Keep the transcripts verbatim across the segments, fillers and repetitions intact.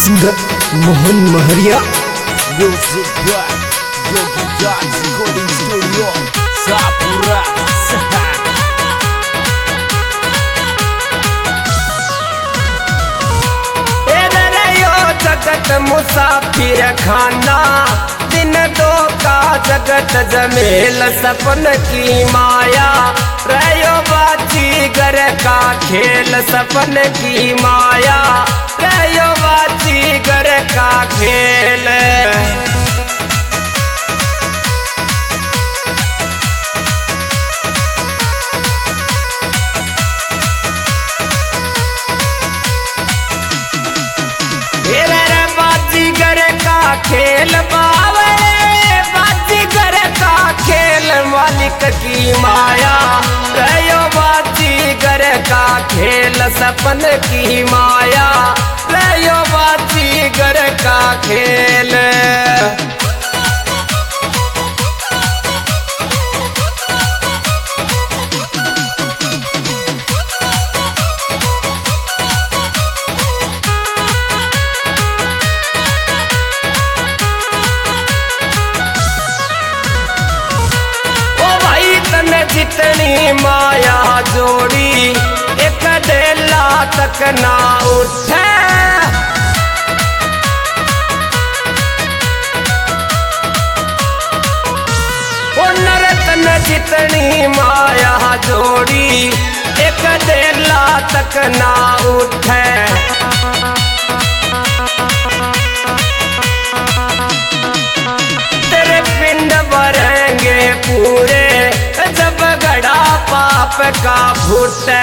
Singer Mohan Mahariya. Music by Yogi Dance Recording Studio Sapura. जगत मुसाफिर खाना दिन दो का जगत जमेल सपन की माया रयो बाजी घर का खेल सपन की माया रयो बाजी घर का खेल। खेल बावे बाजीगर का खेल मालिक की माया रयो बाजीगर का खेल सपन की माया रयो बाजीगर का खेल। जितनी माया जोड़ी एक डेला तक ना उठे ओ नरतन जितनी माया जोड़ी एक डेला तक ना उठे। तेरे पिंड भरेंगे पूरे जब गड़ा पाप का फूटे।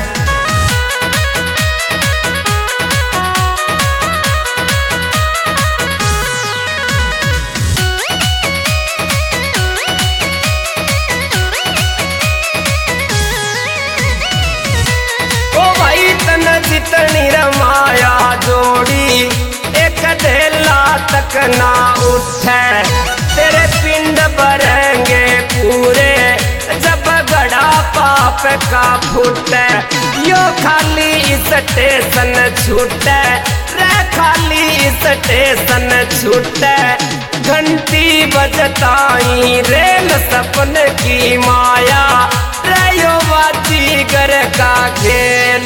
ओ भाई तन जितनी रमाया जोड़ी एक डेला तक ना उठे। तेरे पिंड भरेंगे पूरे जब गड़ा पाप का फूटे। यो खाली स्टेशन छूटे रे खाली स्टेशन छूटे। घंटी बजताई रेल सपन की माया रयो बाजीगर का खेल।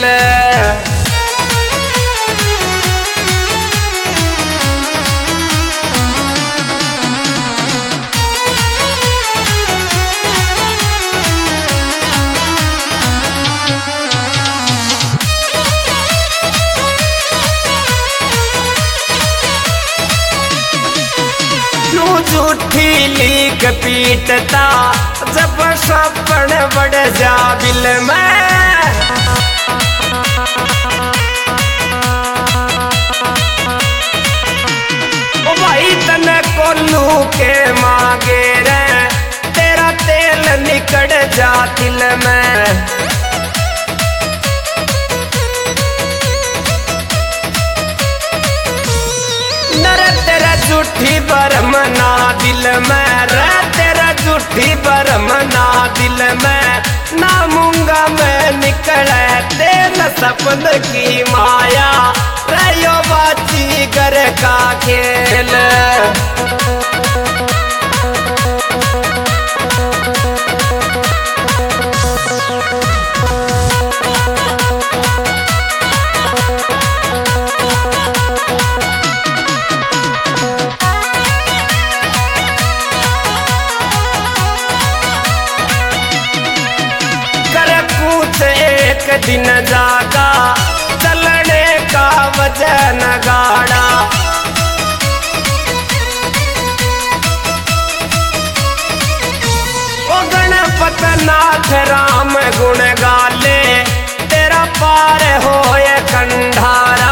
झूठी लीक पीटता जब सपन बढ़ जा बिल में। ओ भाई तने कोल्लू के मांगे रे तेरा तेल निकल जा दिल में। नर तेरा झूठी बरमना दिल में रे तेरा झूठी बरमना दिल में। ना मूंगा में निकले तेल सपन की माया रयो बाजीगर का खेल। एक दिन जागा चलने का वजन गाड़ा। ओ गणपत नाथ राम गुण गाले तेरा पार होए कंधारा।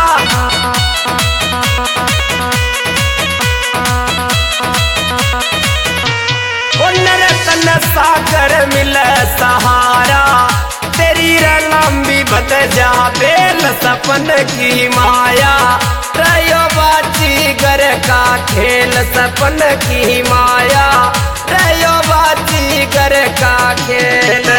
ओ नरतन सागर मिले सहारा तेरी लंबी बत जा बेल सपन की माया रयो बाजीगर का खेल सपन की माया रयो बाजीगर का खेल।